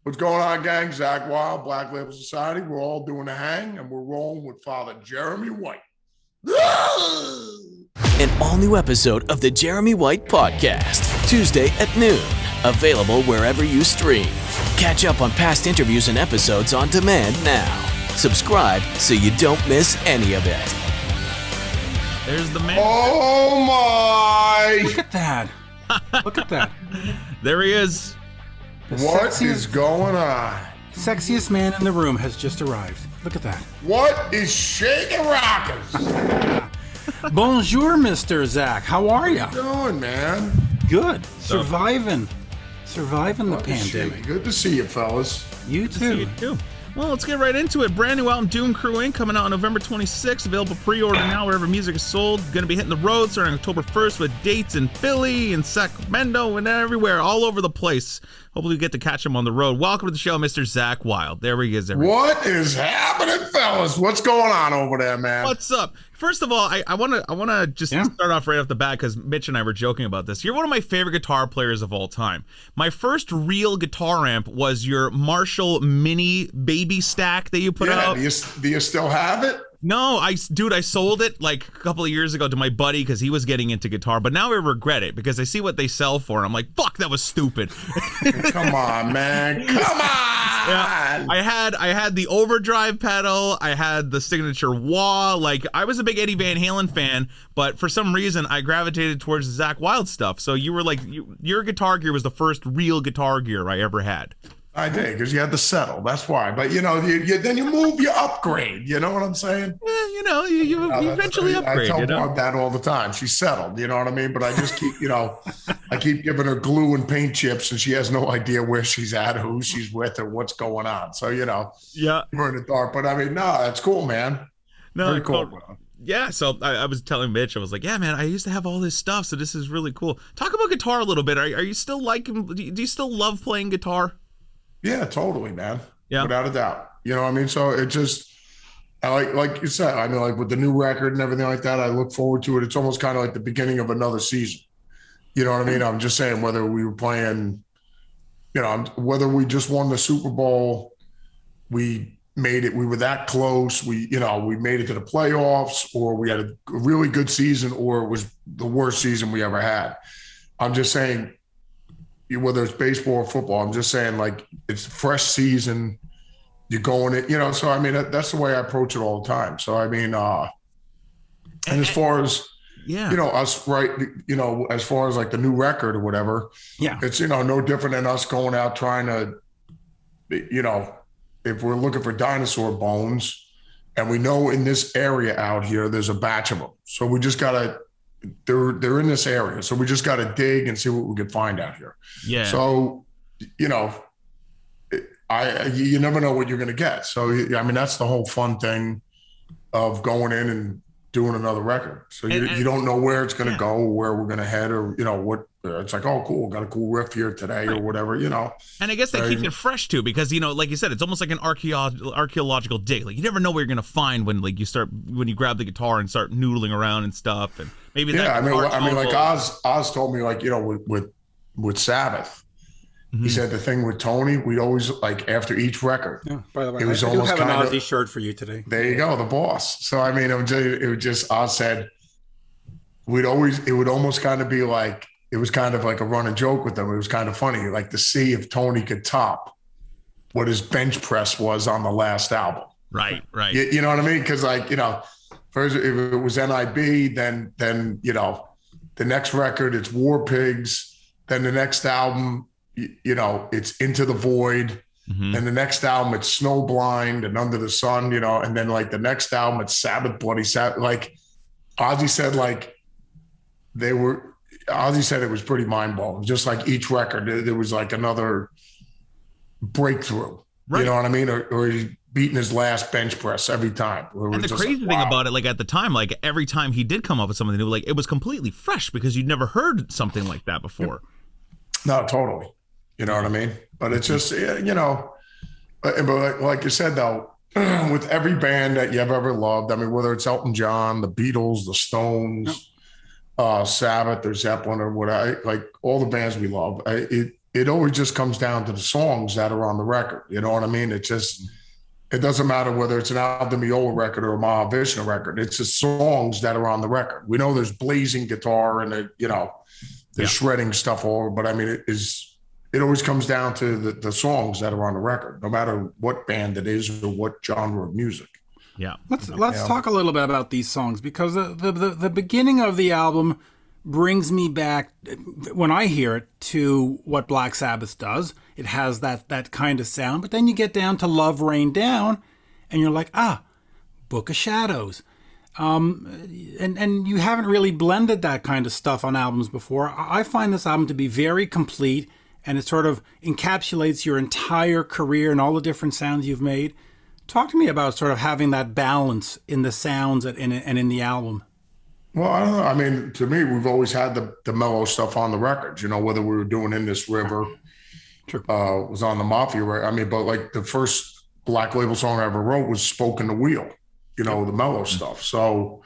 What's going on, gang? Zach Wild, Black Label Society. We're all doing a hang, and we're rolling with Father Jeremy White. An all-new episode of the Jeremy White Podcast, Tuesday at noon. Available wherever you stream. Catch up on past interviews and episodes on demand now. Subscribe so you don't miss any of it. There's the man. Oh, my. Look at that. Look at that. There he is. What is going on? Sexiest man in the room has just arrived. Look at that. What is shaking rockers? Bonjour, Mr. Zach. How are you? What you doing, man? Good. Surviving the pandemic. Good to see you, fellas. You too. Well, let's get right into it. Brand new album, Doom Crew Inc., coming out on November 26th. Available pre-order now wherever music is sold. Going to be hitting the road starting October 1st with dates in Philly and Sacramento and everywhere, all over the place. Hopefully we get to catch him on the road. Welcome to the show, Mr. Zach Wild. There he is, everybody. What is happening, fellas? What's going on over there, man? What's up? First of all, I want to just start off right off the bat because Mitch and I were joking about this. You're one of my favorite guitar players of all time. My first real guitar amp was your Marshall Mini Baby Stack that you put out. Do you still have it? No, I sold it like a couple of years ago to my buddy because he was getting into guitar, but now I regret it because I see what they sell for and I'm like, fuck, that was stupid. Come on, man. Come on. Yeah, I had the overdrive pedal, I had the signature wah. Like, I was a big Eddie Van Halen fan, but for some reason I gravitated towards the Zach Wild stuff. So you were like, your guitar gear was the first real guitar gear I ever had. I did, because you had to settle. That's why. But, then you move, you upgrade. You know what I'm saying? Yeah, you eventually upgrade. I tell Barb that all the time. She's settled, you know what I mean? But I just keep, I keep giving her glue and paint chips, and she has no idea where she's at, who she's with, or what's going on. So, yeah, we're in the dark. But, I mean, no, that's cool, man. No, very cool. Yeah, so I was telling Mitch, I was like, yeah, man, I used to have all this stuff, so this is really cool. Talk about guitar a little bit. Are you still do you still love playing guitar? Yeah, totally, man. Yeah. Without a doubt. You know what I mean? So it just, like you said, I mean, like with the new record and everything like that, I look forward to it. It's almost kind of like the beginning of another season. You know what I mean? I'm just saying, whether we were playing, whether we just won the Super Bowl, we made it, we were that close, we made it to the playoffs, or we had a really good season, or it was the worst season we ever had. I'm just saying, whether it's baseball or football, I'm just saying, like, it's a fresh season. You're going it, so I mean, that's the way I approach it all the time. So I mean, and as far as us, right, as far as like the new record or whatever, it's no different than us going out trying to, if we're looking for dinosaur bones, and we know in this area out here there's a batch of them, so we just gotta. They're in this area, so we just got to dig and see what we can find out here. Yeah. So, you never know what you're going to get. So, I mean, that's the whole fun thing of going in and doing another record. So you don't know where it's going to go, where we're going to head, or what. It's like, oh, cool, got a cool riff here today, or whatever, And I guess that keeps it fresh too, because like you said, it's almost like an archaeological dig. Like, you never know what you're gonna find when you grab the guitar and start noodling around and stuff, and maybe I mean, like Oz told me, like, with Sabbath. Mm-hmm. He said the thing with Tony, we'd always, like, after each record. Yeah, by the way, it was I do almost have an Ozzy shirt for you today. There you go, the boss. So I mean, it was just Oz said it would almost kind of be like, it was kind of like a running joke with them. It was kind of funny, like, to see if Tony could top what his bench press was on the last album. Right. You know what I mean? Because, like, first if it was NIB, then the next record it's War Pigs. Then the next album, it's Into the Void. Mm-hmm. And the next album it's Snowblind and Under the Sun. And then, like, the next album it's Sabbath, Bloody Sabbath. Like Ozzy said, like, Ozzy said it was pretty mind-blowing. Just like each record, there was like another breakthrough. Right. You know what I mean? Or he's beating his last bench press every time. And the crazy thing about it, like, at the time, like, every time he did come up with something new, like, it was completely fresh because you'd never heard something like that before. No, totally. You know what I mean? But it's just, but like you said, though, with every band that you've ever loved, I mean, whether it's Elton John, the Beatles, the Stones, Sabbath or Zeppelin or whatever, like all the bands we love, it always just comes down to the songs that are on the record. You know what I mean? It doesn't matter whether it's an Al Di Meola record or a Mahavishnu record. It's the songs that are on the record. We know there's blazing guitar and there's shredding stuff all over, but I mean, it always comes down to the songs that are on the record, no matter what band it is or what genre of music. Yeah. Let's talk a little bit about these songs, because the beginning of the album brings me back, when I hear it, to what Black Sabbath does. It has that kind of sound, but then you get down to Love Rain Down and you're like, Book of Shadows. And you haven't really blended that kind of stuff on albums before. I find this album to be very complete, and it sort of encapsulates your entire career and all the different sounds you've made. Talk to me about sort of having that balance in the sounds and in the album. Well, I don't know. I mean, to me, we've always had the mellow stuff on the records, whether we were doing In This River, was on the Mafia record. I mean, but like the first Black Label song I ever wrote was Spoken the Wheel, the mellow stuff. So,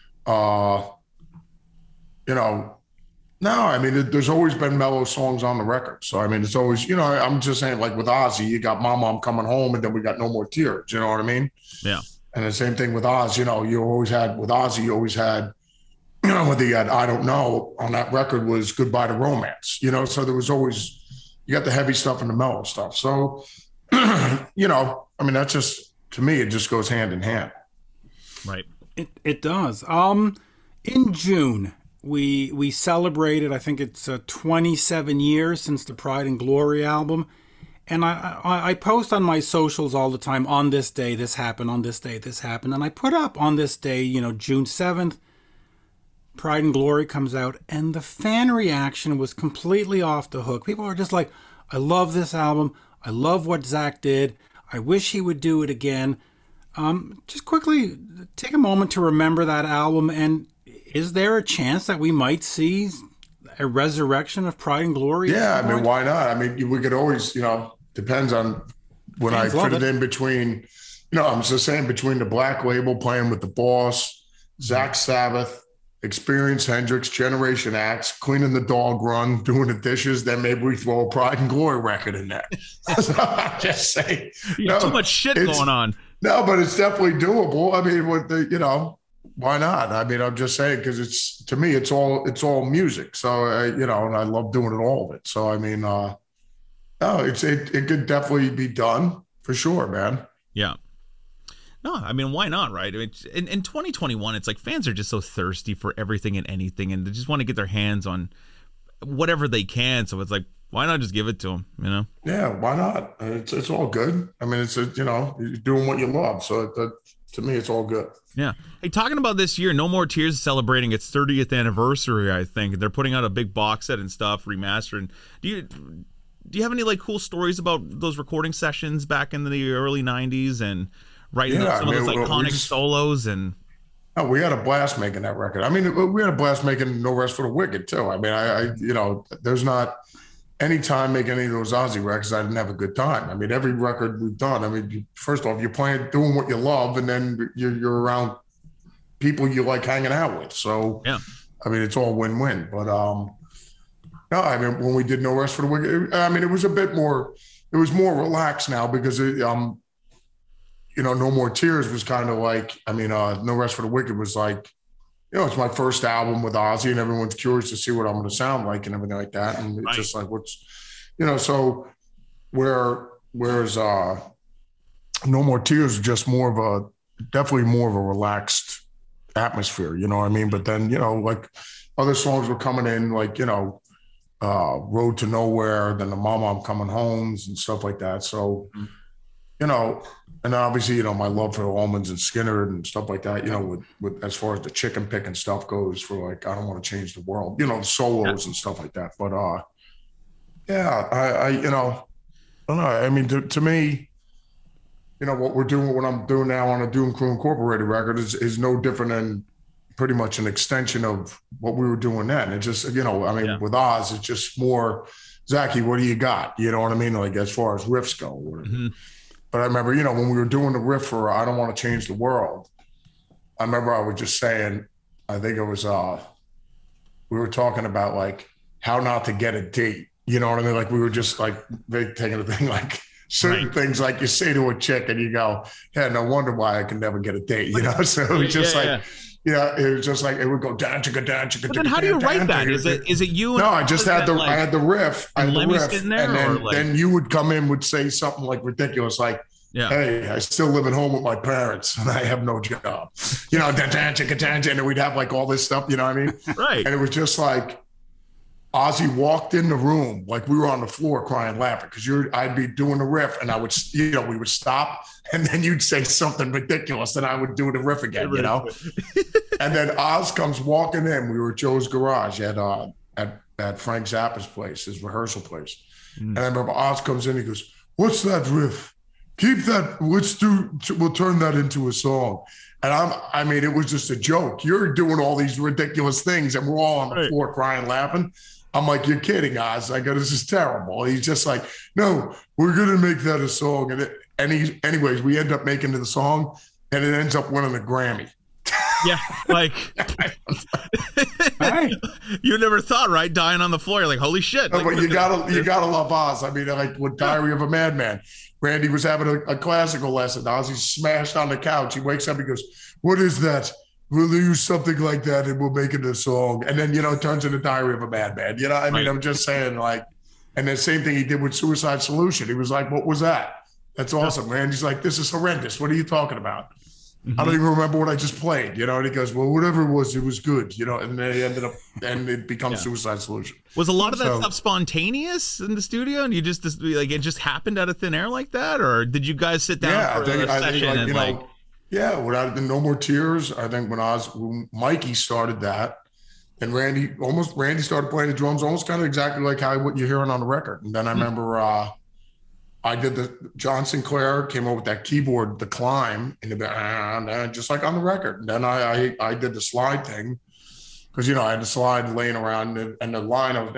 no, I mean, there's always been mellow songs on the record. So, I mean, it's always, I'm just saying, like with Ozzy, you got Mama, I'm Coming Home, and then we got No More Tears. You know what I mean? Yeah. And the same thing with Oz, with Ozzy, you always had, whether you had I Don't Know on that record was Goodbye to Romance, so there was always, you got the heavy stuff and the mellow stuff. So, I mean, that's just, to me, it just goes hand in hand. Right. It does. In June, we celebrated, I think it's 27 years since the Pride and Glory album. And I post on my socials all the time, on this day, this happened, on this day, this happened. And I put up on this day, June 7th, Pride and Glory comes out, and the fan reaction was completely off the hook. People are just like, I love this album. I love what Zach did. I wish he would do it again. Just quickly take a moment to remember that album. And is there a chance that we might see a resurrection of Pride and Glory? Yeah, I mean, why not? I mean, we could always, depends on when I fit it in between, I'm just saying, between the Black Label, playing with the Boss, Zach Sabbath, Experience Hendrix, Generation Axe, cleaning the dog run, doing the dishes, then maybe we throw a Pride and Glory record in there. So I'm just saying. Too much shit going on. No, but it's definitely doable. I mean, why not? I mean, I'm just saying, because to me, it's all music. So, and I love doing it, all of it. So, I mean, it could definitely be done for sure, man. Yeah. No, I mean, why not, right? I mean, in 2021, it's like fans are just so thirsty for everything and anything, and they just want to get their hands on whatever they can. So it's like, why not just give it to them, Yeah, why not? It's all good. I mean, you're doing what you love. So to me, it's all good. Yeah. Hey, talking about this year, No More Tears is celebrating its 30th anniversary, I think. They're putting out a big box set and stuff, remastering. Do you have any like cool stories about those recording sessions back in the early 90s and writing some of those iconic solos? And we had a blast making that record. I mean, we had a blast making No Rest for the Wicked too. I mean, there's not any time making any of those Ozzy records I didn't have a good time. I mean, every record we've done, I mean, first off, you're doing what you love, and then you're around people you like hanging out with. So, yeah, I mean, it's all win-win. But no, I mean, when we did No Rest for the Wicked, I mean, it was more relaxed now, because No More Tears was kind of like, I mean, No Rest for the Wicked was like, it's my first album with Ozzy, and everyone's curious to see what I'm going to sound like and everything like that. And it's just like, so whereas No More Tears is just definitely more of a relaxed atmosphere, you know what I mean? But then, like other songs were coming in, like, Road to Nowhere, then the Mama, I'm Coming Homes and stuff like that. So, and obviously, my love for Almonds and Skinner and stuff like that, with as far as the chicken picking stuff goes, for like, I Don't Want to Change the World, the solos and stuff like that. But yeah, I don't know. I mean, to me, what I'm doing now on a Doom Crew Incorporated record is no different than pretty much an extension of what we were doing then. It just, with Oz, it's just more, Zachy, what do you got? You know what I mean? Like, as far as riffs go. But I remember, when we were doing the riff for I Don't Want to Change the World, I remember I was just saying, I think it was, we were talking about like how not to get a date You know what I mean? Like we were just like taking a thing like certain things like you say to a chick and you go, yeah, no wonder why I can never get a date, you know? So it was just it was just like it would go down, chicka, down, chicka. But then how do you write that? Is it you? No, I just had I had the riff. And then you would come in, would say something like ridiculous, like, hey, I still live at home with my parents and I have no job. You know, and then we'd have like all this stuff, you know what I mean? Right. And it was just like Ozzy walked in the room like we were on the floor crying, laughing because I'd be doing the riff and I would, you know, we would stop and then you'd say something ridiculous and I would do the riff again, you know? And then Oz comes walking in. We were at Joe's garage at Frank Zappa's place, his rehearsal place. And I remember Oz comes in, he goes, what's that riff? Keep that, we'll turn that into a song. And I mean, it was just a joke. You're doing all these ridiculous things and we're all on the floor crying, laughing. I'm like, you're kidding, Oz. I go, this is terrible. He's just like, no, we're going to make that a song. Anyways, we end up making the song and it ends up winning a Grammy. Yeah, like you never thought, right? Dying on the floor, you're like, holy shit! No, but you gotta love Oz. I mean, like with Diary of a Madman, Randy was having a classical lesson. Ozzy smashed on the couch. He wakes up, he goes, "What is that? We'll use something like that, and we'll make it a song." And then it turns into Diary of a Madman. You know, I mean, I'm just saying, like, and the same thing he did with Suicide Solution. He was like, "What was that? That's awesome." Randy's like, "This is horrendous. What are you talking about?" I don't even remember what I just played, you know, and he goes, well, whatever it was good, you know, and then he ended up, and it becomes Suicide Solution. Was a lot of that stuff spontaneous in the studio and you just, like, it just happened out of thin air like that? Or did you guys sit down for a session without No More Tears, I think when Mikey started that, and Randy started playing the drums almost kind of exactly like what you're hearing on the record. And then I remember, I did John Sinclair came up with that keyboard, the climb, and just like on the record. And then I did the slide thing because, you know, I had the slide laying around and the line of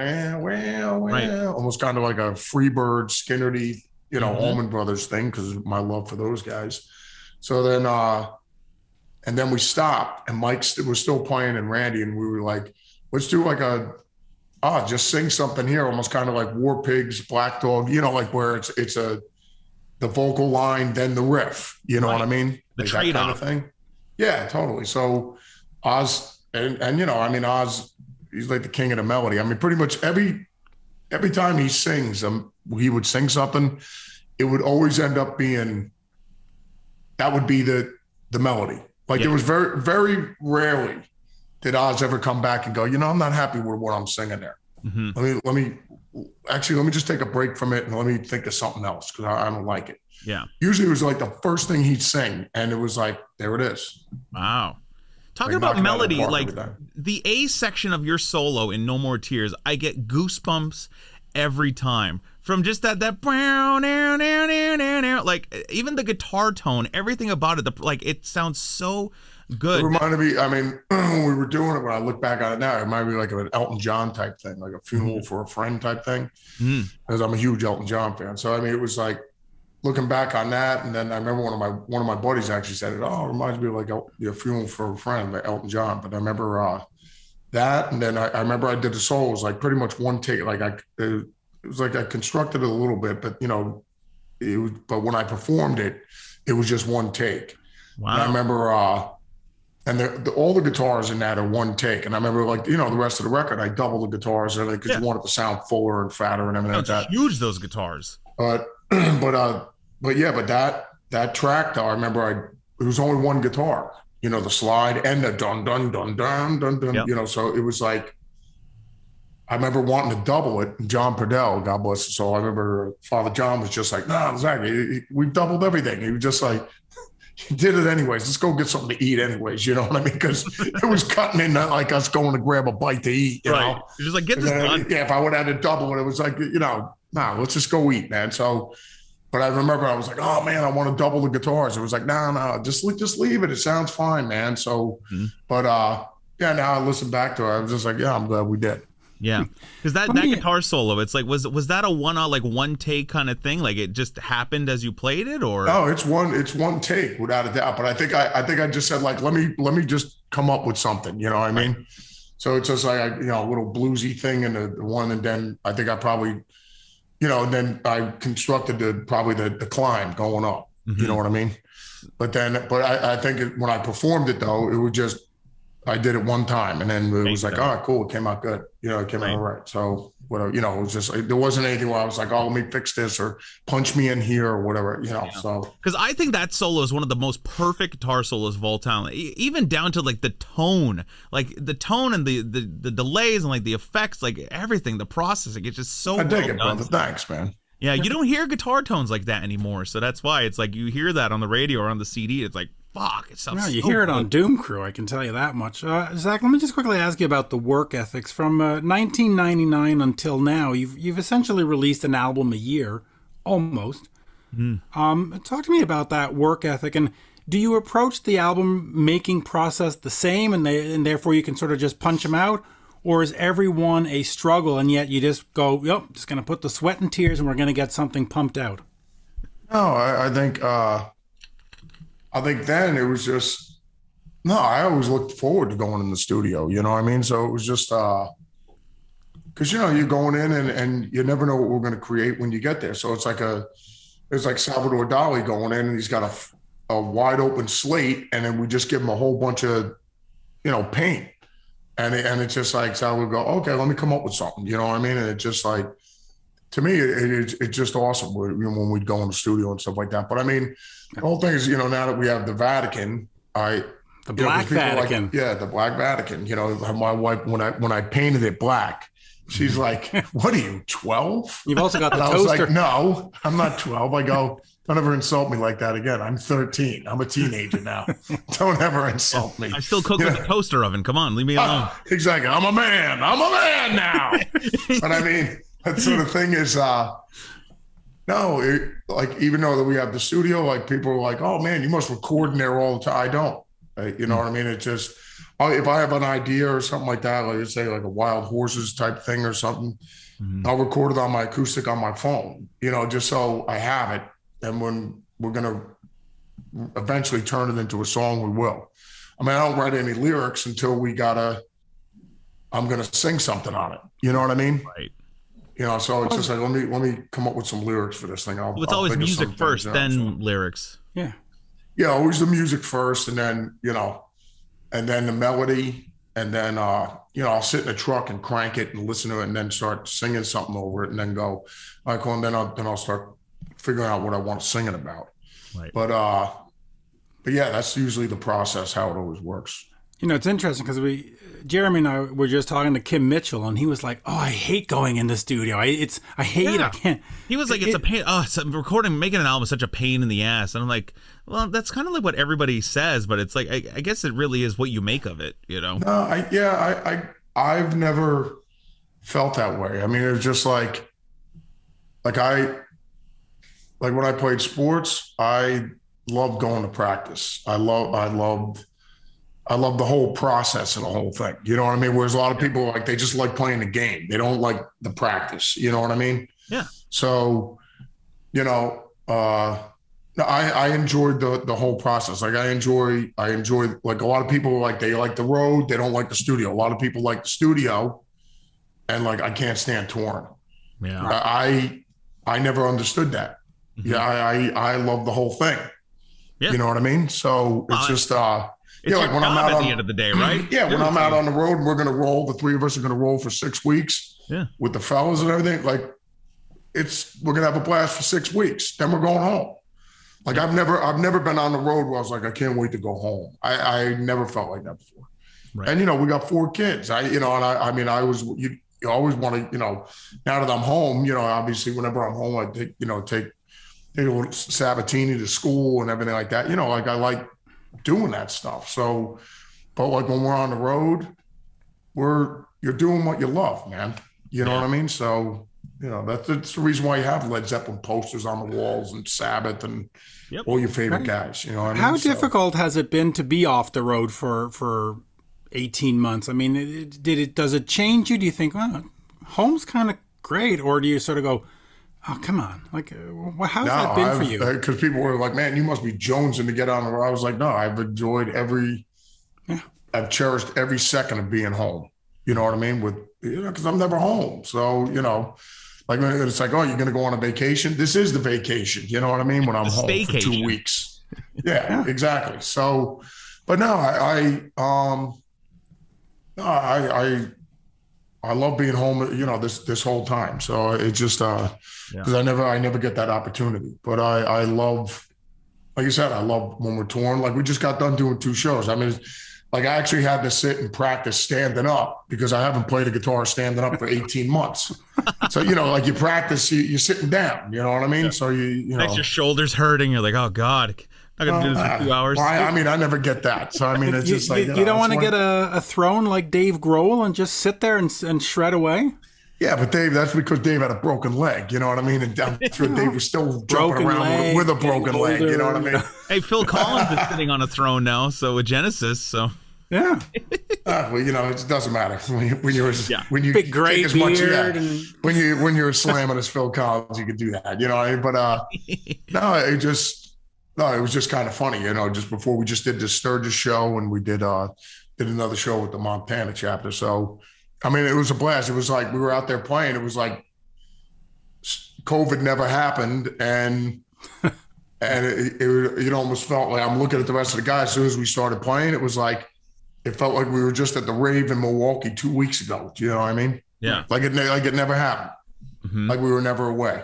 almost kind of like a Freebird, Skinnerty, you know, Allman Brothers thing because of my love for those guys. So then, and then we stopped and Mike was still playing and Randy, and we were like, let's do like just sing something here, almost kind of like War Pigs, Black Dog, you know, like where it's the vocal line, then the riff, you know what I mean? The like trade-off. That kind of thing. Yeah, totally. So Oz, and you know, I mean, Oz, he's like the king of the melody. I mean, pretty much every time he sings, he would sing something, it would always end up being, that would be the melody. Like there was very, very rarely did Oz ever come back and go, you know, I'm not happy with what I'm singing there. Let me just take a break from it and let me think of something else because I don't like it. Yeah. Usually it was like the first thing he'd sing and it was like, there it is. Wow. Talking like about melody, like everything. The A section of your solo in No More Tears, I get goosebumps every time. From just that like even the guitar tone, everything about it, it sounds so good. It reminded me, I mean, when we were doing it, when I look back on it now, it reminded me like of an Elton John type thing, like a funeral for a friend type thing. Because I'm a huge Elton John fan. So, I mean, it was like looking back on that. And then I remember one of my buddies actually said it, it reminds me of like a funeral for a friend, like Elton John. But I remember that. And then I remember I did the solos, like pretty much one take. Like it was like I constructed it a little bit, but, you know, but when I performed it, it was just one take. Wow. And I remember, and all the guitars in that are one take. And I remember, like, you know, the rest of the record, I doubled the guitars and everything because you want it to sound fuller and fatter and everything like that. Huge, those guitars. But that track, though, I remember it was only one guitar, you know, the slide and the dun, dun, dun, dun, dun, dun, you know, so it was like, I remember wanting to double it. And John Purdell, God bless his soul, I remember Father John was just like, no, exactly. We've doubled everything. He was just like, he did it anyways. Let's go get something to eat anyways. You know what I mean? Because it was cutting in like us going to grab a bite to eat, you know? You're just like, get this done. Yeah, if I would have had to double it, it was like, you know, let's just go eat, man. So, but I remember I was like, oh, man, I want to double the guitars. It was like, no, just leave it. It sounds fine, man. So, but now I listen back to it. I was just like, yeah, I'm glad we did. Yeah, because that guitar solo, it's like, was that a one take kind of thing? Like it just happened as you played it, or no? It's one take without a doubt. But I think I just said like, let me just come up with something. You know what I mean? So it's just like, a little bluesy thing and the one. And then I think I probably, and then I constructed the climb going up. Mm-hmm. You know what I mean? But I think when I performed it though, it was just, I did it one time and then it was like, oh, cool. It came out good. It came out all right. So whatever, it was just, there wasn't anything where I was like, oh, let me fix this or punch me in here or whatever, so. Because I think that solo is one of the most perfect guitar solos of all time, even down to like the tone and the delays and like the effects, like everything, the processing. It's just so I dig it, brother. Thanks, man. Yeah, you don't hear guitar tones like that anymore. So that's why it's like you hear that on the radio or on the CD. It's like, fuck, it sounds you so hear it good. on Doom Crew, I can tell you that much. Zach, let me just quickly ask you about the work ethics. From 1999 until now, you've essentially released an album a year, almost. Talk to me about that work ethic, and do you approach the album making process the same, and therefore you can sort of just punch them out? Or is every one a struggle, and yet you just go, yep, just going to put the sweat and tears, and we're going to get something pumped out? No, I think then it was just, no, I always looked forward to going in the studio, you know what I mean? So it was just, because, you're going in and you never know what we're going to create when you get there. So it's like Salvador Dali going in and he's got a wide open slate, and then we just give him a whole bunch of, paint. And it's just like, so I would go, okay, let me come up with something, you know what I mean? And it's just like, to me, it's just awesome when we'd go in the studio and stuff like that. But I mean, the whole thing is, now that we have the Vatican, the Black Vatican. The Black Vatican. My wife, when I painted it black, she's like, what are you, 12? You've also got the toaster. I was like, no, I'm not 12. I go, don't ever insult me like that again. I'm 13. I'm a teenager now. Don't ever insult me. I still cook with a toaster oven. Come on, leave me alone. Exactly. I'm a man now. But I mean, so the thing is, even though that we have the studio, like people are like, oh man, you must record in there all the time. I don't. You know what I mean? It just, if I have an idea or something like that, like say like a Wild Horses type thing or something, I'll record it on my acoustic on my phone, just so I have it. And when we're going to eventually turn it into a song, we will. I mean, I don't write any lyrics until I'm going to sing something on it. You know what I mean? Right. So it's just like, let me come up with some lyrics for this thing. It's always music first, then lyrics. Yeah. Yeah, always the music first, and then, and then the melody, and then, I'll sit in the truck and crank it and listen to it and then start singing something over it and then go, all right, cool, and then I'll start figuring out what I want to sing it about. Right. But yeah, that's usually the process, how it always works. It's interesting because Jeremy and I were just talking to Kim Mitchell, and he was like, "Oh, I hate going in the studio. I hate it. I can't." He was like, "It's a pain. Oh, making an album is such a pain in the ass." And I'm like, "Well, that's kind of like what everybody says, but it's like, I guess it really is what you make of it, No, I've never felt that way. I mean, it was just like when I played sports, I loved going to practice. I loved the whole process of the whole thing. You know what I mean? Whereas a lot of people, they just like playing the game. They don't like the practice. You know what I mean? Yeah. So, I enjoyed the whole process. Like I enjoy like a lot of people they like the road. They don't like the studio. A lot of people like the studio and I can't stand touring. Yeah. I never understood that. Mm-hmm. Yeah. I love the whole thing. Yeah. You know what I mean? So it's just, it's like when I'm out at the end of the day, right? Yeah, when I'm out on the road and we're going to roll, the three of us are going to roll for 6 weeks with the fellas and everything. We're going to have a blast for 6 weeks. Then we're going home. I've never been on the road where I was like, I can't wait to go home. I never felt like that before. Right. And, we got 4 kids. You always want to, now that I'm home, obviously whenever I'm home, I take Sabatini to school and everything like that. I like doing that stuff. So, but when we're on the road, you're doing what you love, man. You know what I mean? So, that's the reason why you have Led Zeppelin posters on the walls and Sabbath and all your favorite guys. You know what I mean? How difficult has it been to be off the road for 18 months? I mean, does it change you? Do you think, well, home's kind of great, or do you sort of go, oh, come on. How's that been for you? Because people were like, man, you must be jonesing to get on the road. I was like, no, I've enjoyed I've cherished every second of being home. You know what I mean? Because I'm never home. So, like it's like, oh, you're going to go on a vacation. This is the vacation. You know what I mean? When I'm home for 2 weeks. Yeah, exactly. So, but no, I love being home, this whole time. So it just, because I never get that opportunity, but I love, like you said, I love when we're touring. Like we just got done doing 2 shows. I mean, like I actually had to sit and practice standing up because I haven't played a guitar standing up for 18 months. So, like you practice, you're sitting down, you know what I mean? Yeah. So makes your shoulders hurting. You're like, oh God, I'm going to do this for 2 hours. Well, I mean, I never get that. So, I mean, it's just like, you don't want to get a throne like Dave Grohl and just sit there and shred away? Yeah, but Dave, that's because Dave had a broken leg. You know what I mean? And I'm sure Dave was still jumping around with a broken leg. You know what I mean? Hey, Phil Collins is sitting on a throne now, so with Genesis, so. Yeah. Well, it doesn't matter when you big gray take as much. Beard when you're slamming as Phil Collins, you could do that. You know what I mean? But it was just kind of funny. Just before we just did the Sturgis show and we did another show with the Montana chapter. So, I mean, it was a blast. It was like we were out there playing. It was like COVID never happened, and it almost felt like I'm looking at the rest of the guys. As soon as we started playing, it felt like we were just at the rave in Milwaukee 2 weeks ago. Do you know what I mean? Yeah. Like it never happened. Mm-hmm. Like we were never away.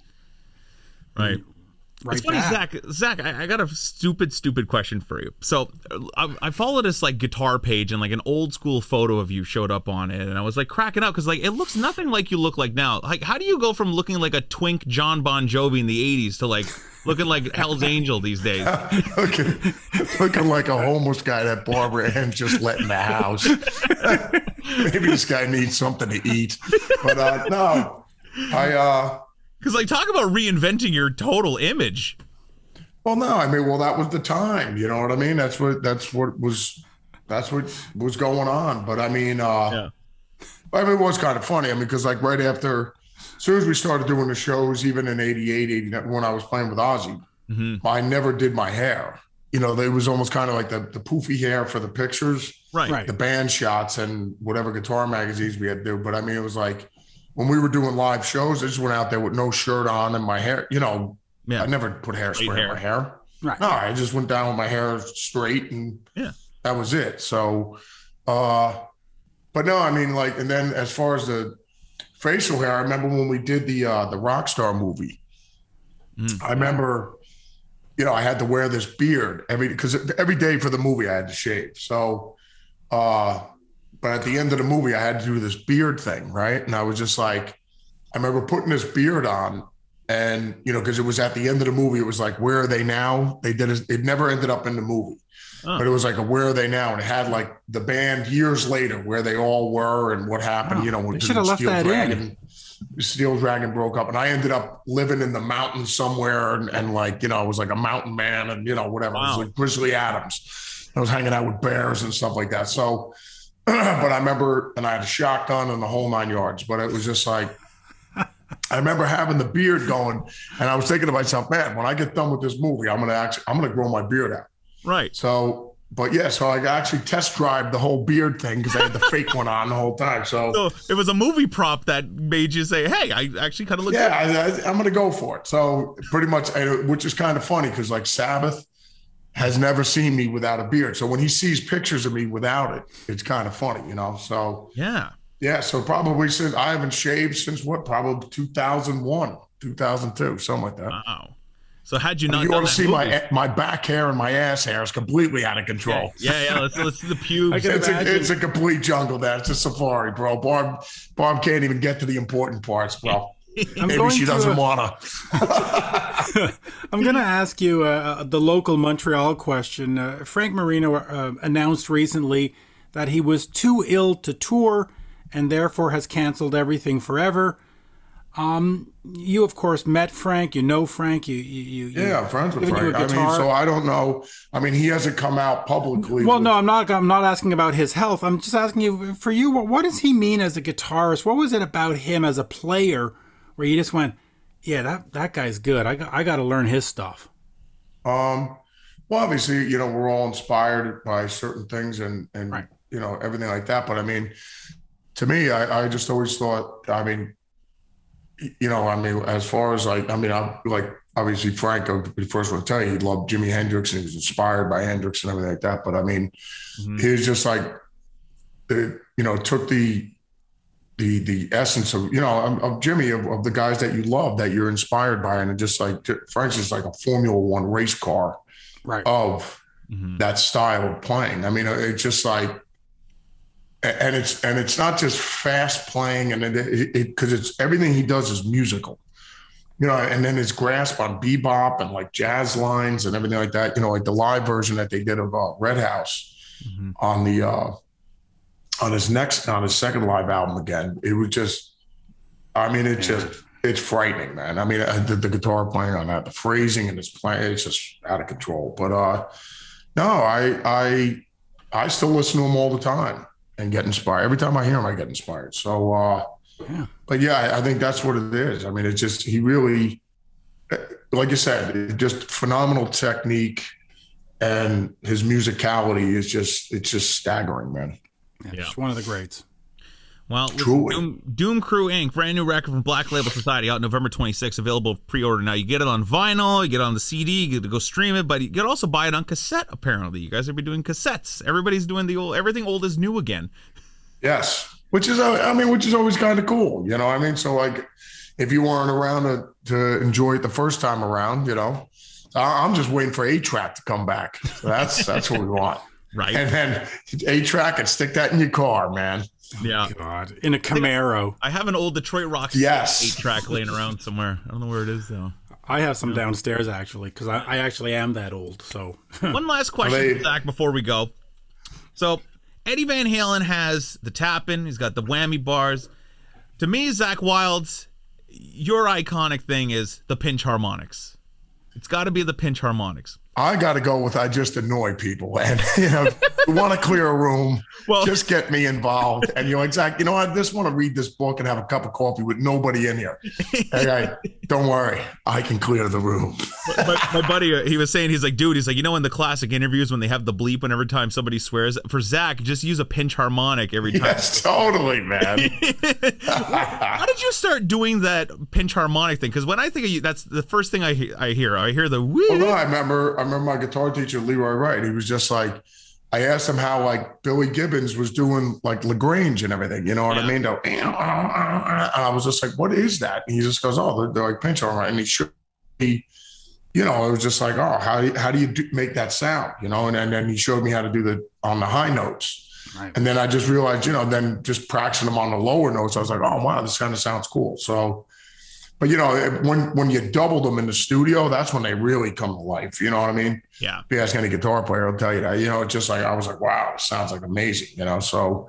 Right. It's funny, Zach, I got a stupid question for you. So I followed this like guitar page and like an old school photo of you showed up on it. And I was like cracking up because like it looks nothing like you look like now. Like, how do you go from looking like a twink John Bon Jovi in the 80s to like looking like Hell's Angel these days? looking like a homeless guy that Barbara Ann just let in the house. Maybe this guy needs something to eat. But no, because like talk about reinventing your total image. Well, no, I mean, that was the time. You know what I mean? That's what was going on. But I mean, it was kind of funny. I mean, because like right after, as soon as we started doing the shows, even in 88, 89, when I was playing with Ozzy, mm-hmm. I never did my hair. It was almost kind of like the poofy hair for the pictures, right? The band shots and whatever guitar magazines we had to do. But I mean, it was like, when we were doing live shows, I just went out there with no shirt on and my hair, I never put hairspray in my hair. Right. No, I just went down with my hair straight and that was it. So, but no, I mean, like, and then as far as the facial hair, I remember when we did the Rockstar movie, I remember, I had to wear this beard because every day for the movie I had to shave. So, but at the end of the movie, I had to do this beard thing, right? And I was just like, I remember putting this beard on and, because it was at the end of the movie, it was like, where are they now? They did it never ended up in the movie, but it was like, where are they now? And it had like the band years later where they all were and what happened, they should have left that in. Steel Dragon broke up and I ended up living in the mountains somewhere and like, I was like a mountain man and, whatever. Wow. It was like Grizzly Adams. I was hanging out with bears and stuff like that. So, but I remember, and I had a shotgun and the whole 9 yards, but it was just like, I remember having the beard going and I was thinking to myself, man, when I get done with this movie, I'm going to grow my beard out. Right. So, but yeah, so I actually test drive the whole beard thing because I had the fake one on the whole time. So it was a movie prop that made you say, hey, I actually kind of look good. I'm going to go for it. So pretty much, which is kind of funny because like Sabbath has never seen me without a beard. So when he sees pictures of me without it, it's kind of funny, So yeah. So probably since I haven't shaved since probably 2001, 2002, something like that. Wow. So had you not, you ought to see my back hair and my ass hair is completely out of control. Yeah. Let's see the pubes. It's a complete jungle. That it's a safari, bro. Barb can't even get to the important parts, bro. Maybe she doesn't wanna. I'm going to ask you the local Montreal question. Frank Marino announced recently that he was too ill to tour and therefore has canceled everything forever. You of course met Frank. You know Frank. I'm friends with Frank. I mean, so I don't know. I mean, he hasn't come out publicly. Well, no, I'm not asking about his health. I'm just asking you, for you, what does he mean as a guitarist? What was it about him as a player where you just went, yeah, that guy's good. I got to learn his stuff. Well, obviously, we're all inspired by certain things and right. Everything like that. But I mean, to me, I just always thought, I mean, as far as like, I'm like, obviously Frank, I'll be the first one to tell you, he loved Jimi Hendrix and he was inspired by Hendrix and everything like that. But I mean, he was just like, took the essence of, of Jimmy, of the guys that you love, that you're inspired by. And it just like, Frank's just like a Formula One race car of that style of playing. I mean, it's just like, and it's not just fast playing, and because it's everything he does is musical, and then his grasp on bebop and like jazz lines and everything like that, like the live version that they did of Red House on the on his second live album again. It was just, it's frightening, man. I mean, the guitar playing on that, the phrasing and his playing, it's just out of control. But no, I still listen to him all the time and get inspired. Every time I hear him, I get inspired. So, but yeah, I think that's what it is. I mean, it's just, he really, like you said, just phenomenal technique, and his musicality is it's just staggering, man. Yeah, just one of the greats. Well, Doom Crew Inc., brand new record from Black Label Society, out November 26th, available pre-order now. You get it on vinyl, you get it on the CD, you get to go stream it, but you can also buy it on cassette, apparently. You guys are doing cassettes. Everybody's doing everything old is new again. Yes, which is always kind of cool, So like, if you weren't around to enjoy it the first time around, I'm just waiting for 8-track to come back. So that's what we want. Right. And then 8-track and stick that in your car, man. Yeah. God. In a Camaro. I have an old Detroit Rock 8-track laying around somewhere. I don't know where it is, though. I have some downstairs, actually, because I actually am that old. So one last question, Zach, before we go. So Eddie Van Halen has the tap-in. He's got the whammy bars. To me, Zach Wilds, your iconic thing is the pinch harmonics. It's got to be the pinch harmonics. I got to go with I just annoy people. And, you want to clear a room, just get me involved. And you're like, Zach, I just want to read this book and have a cup of coffee with nobody in here. Hey, don't worry. I can clear the room. My buddy, he was saying, he's like, in the classic interviews when they have the bleep whenever time somebody swears, for Zach, just use a pinch harmonic every time. Yes, totally, man. How did you start doing that pinch harmonic thing? Because when I think of you, that's the first thing I hear. I hear the woo. Well, no, I remember my guitar teacher, Leroy Wright. He was just like, I asked him how like Billy Gibbons was doing like LaGrange and everything, you know what I mean? And I was just like, what is that? And he just goes, oh, they're like pinch harmonic. And he showed me, it was just like, oh, how do you make that sound? And then he showed me how to do on the high notes. Right. And then I just realized, then just practicing them on the lower notes, I was like, oh, wow, this kind of sounds cool. So, but when you double them in the studio, that's when they really come to life. You know what I mean? Yeah. If you ask any guitar player, will tell you that. It's just like, I was like, wow, it sounds like amazing. So,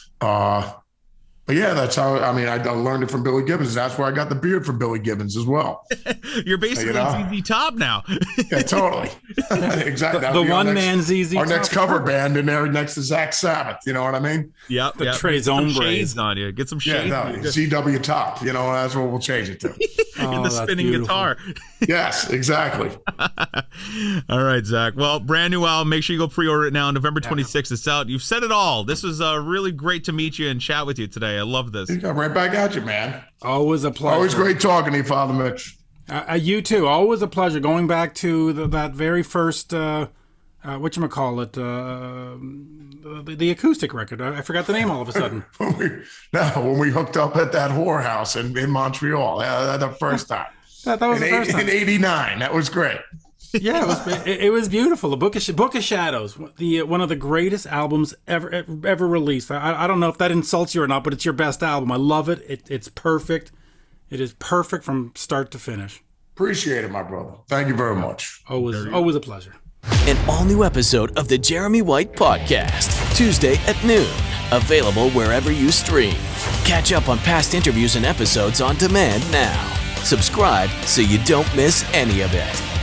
but yeah, that's how. I learned it from Billy Gibbons. That's where I got the beard from Billy Gibbons as well. You're basically ZZ Top now. Yeah, totally. Exactly. The one-man ZZ Top. Our next cover band in there next to Zach Sabbath. You know what I mean? Yep. The Tres Hombres. Shades on you. Get some shades. Yeah, ZW Top. That's what we'll change it to. In the spinning guitar. Yes, exactly. All right, Zach. Well, brand new album. Make sure you go pre-order it now. November 26th. It's out. You've said it all. This was really great to meet you and chat with you today. I love this. You got right back at you, man. Always a pleasure. Always great talking to you, Father Mitch. You too. Always a pleasure. Going back to that very first, whatchamacallit, the acoustic record. I forgot the name all of a sudden. when we hooked up at that whorehouse in Montreal, the first time. That was the first time. In '89. That was great. Yeah, it was beautiful. The Book of Shadows, one of the greatest albums ever released. I don't know if that insults you or not, but it's your best album. I love it. It's perfect. It is perfect from start to finish. Appreciate it, my brother. Thank you very much. Always a pleasure. An all-new episode of the Jeremy White Podcast, Tuesday at noon. Available wherever you stream. Catch up on past interviews and episodes on demand now. Subscribe so you don't miss any of it.